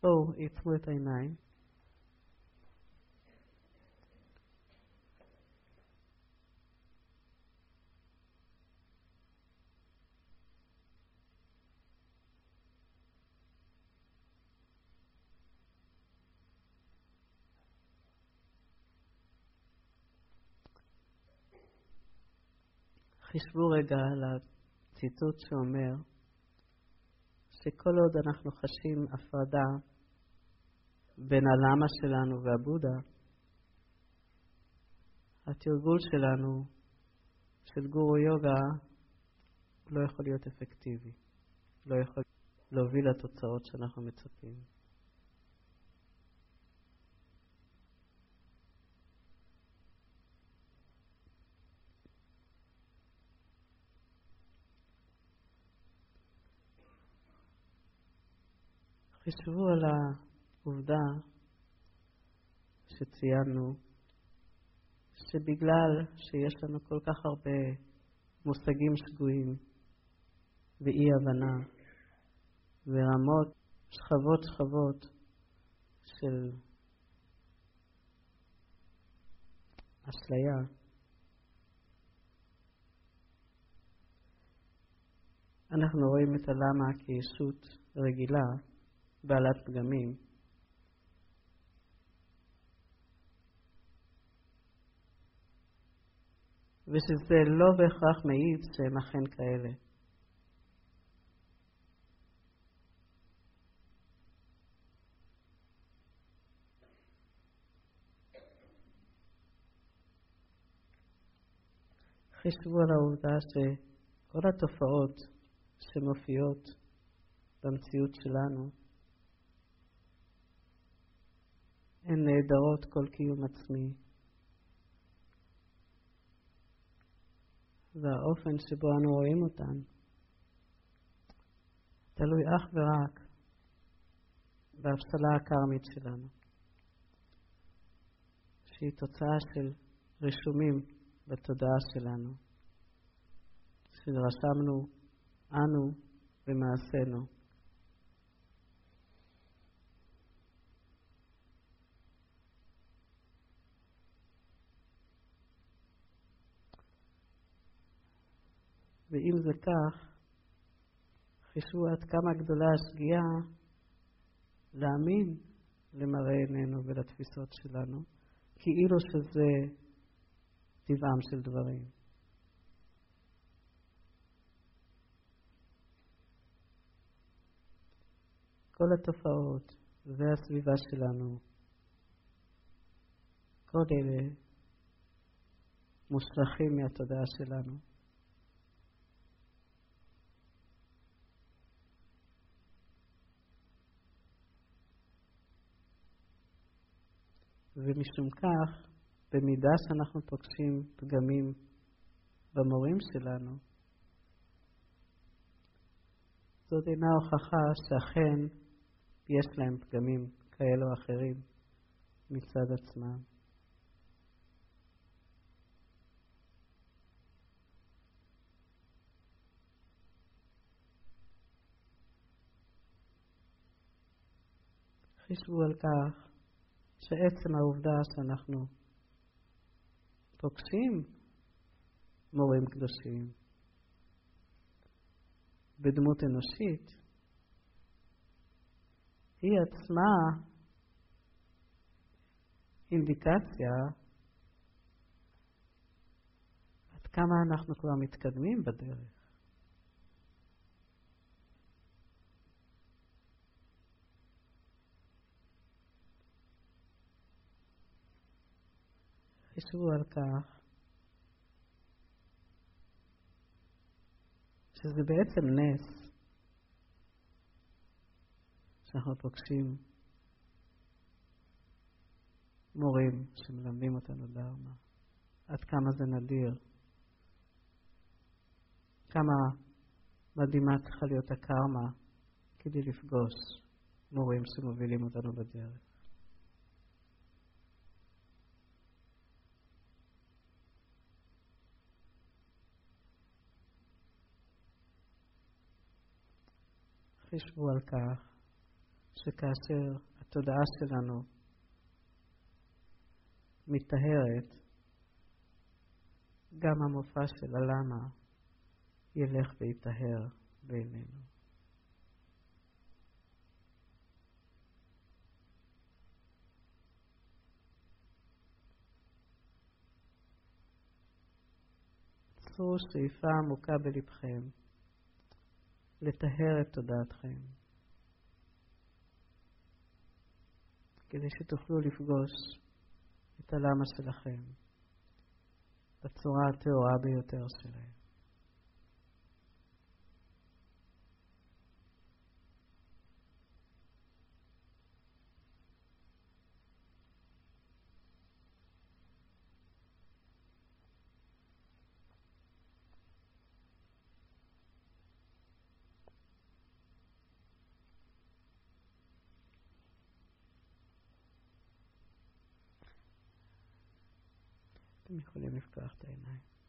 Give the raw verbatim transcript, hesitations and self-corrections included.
בואו, יצרו את העיניים. חשבו רגע על הציטוט שאומר שכל עוד אנחנו חשים הפרדה בין הלמה שלנו והבודה, התרגול שלנו של גורו יוגה לא יכול להיות אפקטיבי, לא יכול להוביל לתוצאות שאנחנו מצפים. חשבו על העובדה שציינו שבגלל שיש לנו כל כך הרבה מושגים שגויים ואי הבנה ורמות שכבות שכבות של אשליה, אנחנו רואים את הלמה כישות רגילה בעלת פגמים, ושזה לא בהכרח מעיד שהם אכן כאלה. חשבו על העובדה שכל התופעות שמופיעות במציאות שלנו הן נהדרות כל קיום עצמי. והאופן שבו אנו רואים אותן תלוי אך ורק בהבשלה הקרמית שלנו, שהיא תוצאה של רישומים בתודעה שלנו, שרשמנו אנו במעשינו. ואם זה כך, חשבו עד כמה גדולה השגיאה להאמין למראה עינינו ולתפיסות שלנו, כאילו שזה טבעם של דברים. כל התופעות והסביבה שלנו, כל אלה מושלכים מהתודעה שלנו. ומשום כך, במידה שאנחנו פוגשים פגמים במורים שלנו, זאת אינה הוכחה שאכן יש להם פגמים כאלו או אחרים מצד עצמם. חשבו על כך שעצם העובדה שאנחנו פוגשים מורים קדושים בדמות אנושית, היא עצמה אינדיקציה עד כמה אנחנו כבר מתקדמים בדרך. חשבו על כך שזה בעצם נס שאנחנו פוגשים מורים שמלמדים אותנו דרמה. עד כמה זה נדיר, כמה מדהימה צריכה להיות הקרמה כדי לפגוש מורים שמובילים אותנו בדרך. חשבו על כך שכאשר התודעה שלנו מתאהרת, גם המופע של הלמה ילך ויתאהר בינינו. צרו שאיפה עמוקה בלבכם לטהר את תודעתכם, כדי שתוכלו לפגוש את הלמה שלכם בצורה הטהורה ביותר שלהם. אתם יכולים לפקוח את העיניים.